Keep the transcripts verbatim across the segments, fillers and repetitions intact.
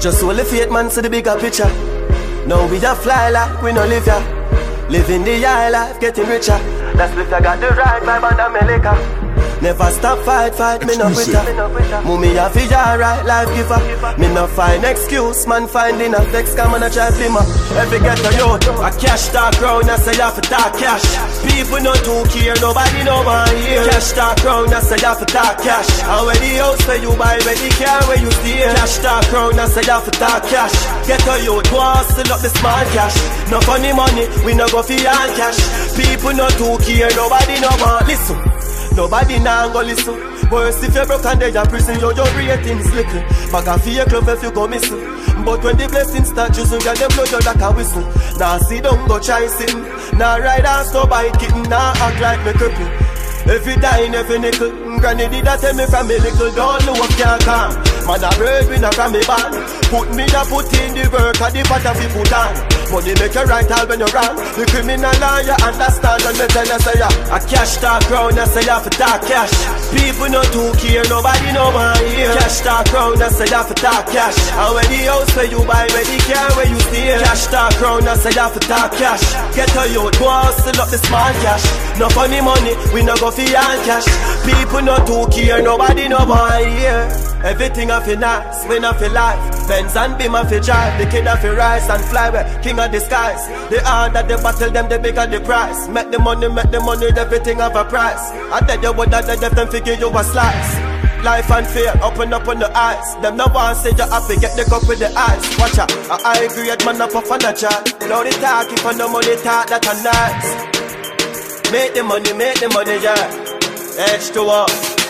Just hold the faith, man, see the bigger picture. Now we a fly like we no live ya. Living the high life, getting richer. That's if I got the right vibe and I'm a liquor. Never stop fight, fight, me no quitter. Mummy a fi alright, life giver. Me no find excuse, man finding a flex. Come on a try blimmer. Every ghetto youth, a cash talk round, I say you have to talk cash. People no too care, nobody no one here. Cash talk round, I say you have to talk cash. And where the house where you buy, where the car where you stay. Cash talk round, I say you have to talk cash. Ghetto youth, go hustle up the small cash. No funny money, we no go fi all cash. People no too care, nobody no one listen. Nobody now go listen. Worse if you're broke and they're in prison, your your ratings little. Bag a fake love if you go missing. But when the blessings start using, get them blow you like a whistle. Now see don't go chasing. Now ride ass no bike kitten. Now act like me cripple. Every dime, every nickel. Granny did that tell me from me little. Don't know what can't come. Man a bird we not from me band. Put me a put in the work and the pot of the put on. Money make you right all when you wrong. The criminal law you understand when me tell you say ya. A cash talk round I say you have to talk cash. People no too care, nobody no one here. Cash talk round I say you have to talk cash. And when the house where you buy, where the car where you stay. Cash talk round I say you have to talk cash. Get a youth, go hustle up the small cash. No funny money, we no go fi all cash. People no too care, nobody no one here. Everything I feel nice, when I feel life. Benz and beam I feel drive. The kid I feel rise and fly where king of the skies. The harder the battle, them the bigger the price. Make the money, make the money, everything have a price. I tell you what that they them figure you a slice. Life and fear, open up on the eyes. Them no one say you happy, get the cup with the eyes. Watch out, a high grade man up off on a chart. Now the talking for the money talk that a nice. Make the money, make the money, yeah. H two O.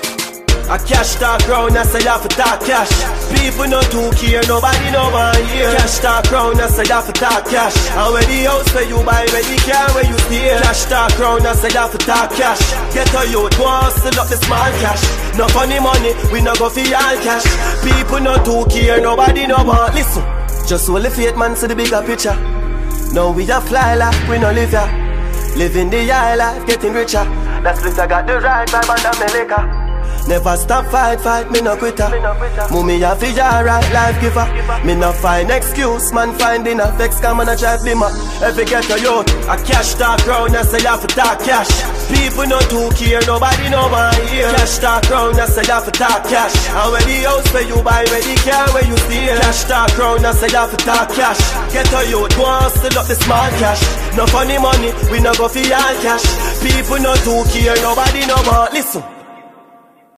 A cash talk round, I say you have to talk cash. People no too care, nobody no one here. Cash talk round, I say you have to talk cash. And where the house where you buy, where the car where you stay. Cash talk round, I say you have to talk cash. Get a youth, go hustle up the small cash. No funny money, we no go fi all cash. People no too care, nobody no one listen. Just hold the faith, man, see the bigger picture. Now we a fly like we no live ya. Living the high life, getting richer. That's if I got the right vibe and I'm a liquor. Never stop fight, fight, me no quitter. Mummy a fi alright, life giver. Me no find excuse, man finding a vex. Come on a try blimmer. Every ghetto youth, a cash talk round, I say you have to talk cash. People no too care, nobody no one here. Cash talk round, I say you have to talk cash. And where the house where you buy, where the car where you stay. Cash talk round, I say you have to talk cash. Ghetto youth, go hustle up the small cash. No funny money, we no go fi all cash. People no too care, nobody no one listen.